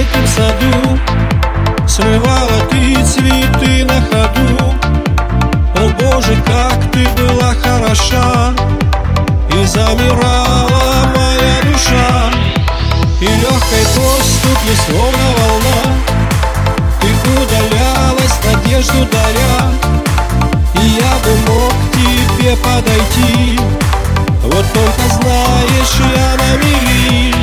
летнем саду срывала ты цветы на ходу. О Боже, как ты была хороша, и замирала моя душа, и легкой поступью, словно волна, ты удалялась, надежду даря. И я бы мог к тебе подойти, вот только знаешь, я на мели.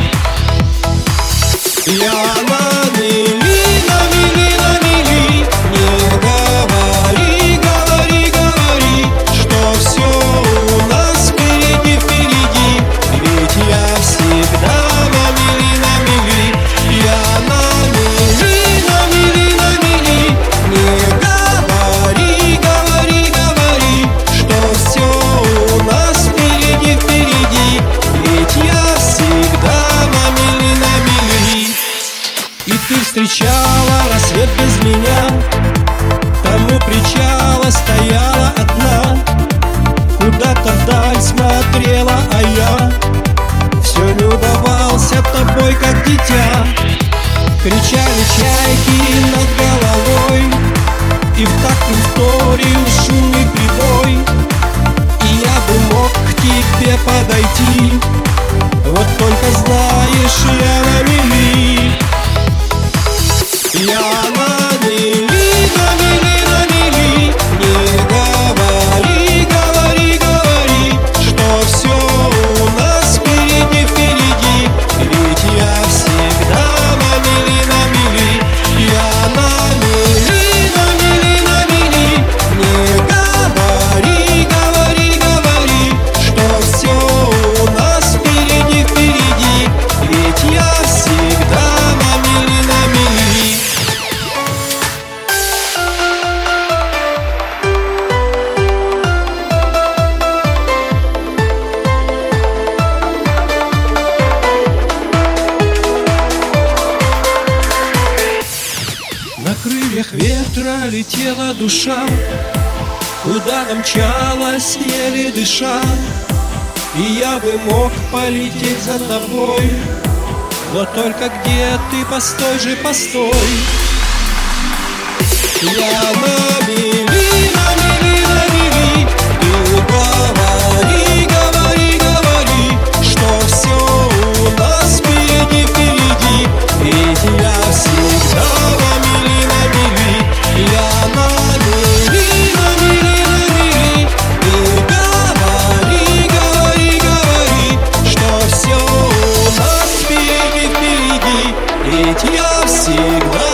Я на мели, на мели, на мели. Не говори, говори, говори, что все у нас впереди, впереди. Ведь я всегда на мели, на мели. Я на мели, на мели, на мели. Не говори, говори, говори, что все у нас впереди, впереди. Ведь я всегда на мели, на мели. И ты встречала рассвет без меня, тому причала стояла одна, куда-то вдаль смотрела, а я все любовался тобой, как дитя. Кричали чайки над головой, и в такт им вторил шумный прибой. И я бы мог к тебе подойти, вот только знаешь, я на мели. Я на мели, на мели, на мели. Не говори, говори, говори, что все у нас впереди, впереди. Ведь я всегда на мели, на мели. Я на мели, на мели, на мели. Не говори, говори, говори, что все у нас впереди, впереди. Ведь я всегда на мели, на мели. На крыльях ветра летела душа, куда намчалась, еле дыша. И я бы мог полететь за тобой, но только где ты, постой же, постой. Я на мели, на мели, на мели. Ты говори, говори, говори, что все у нас впереди, впереди. Ведь я всегда на мели, на мели. Я на мели, на мели, на мели. Ты говори, говори, говори, что все у нас впереди, впереди. Ведь я всегда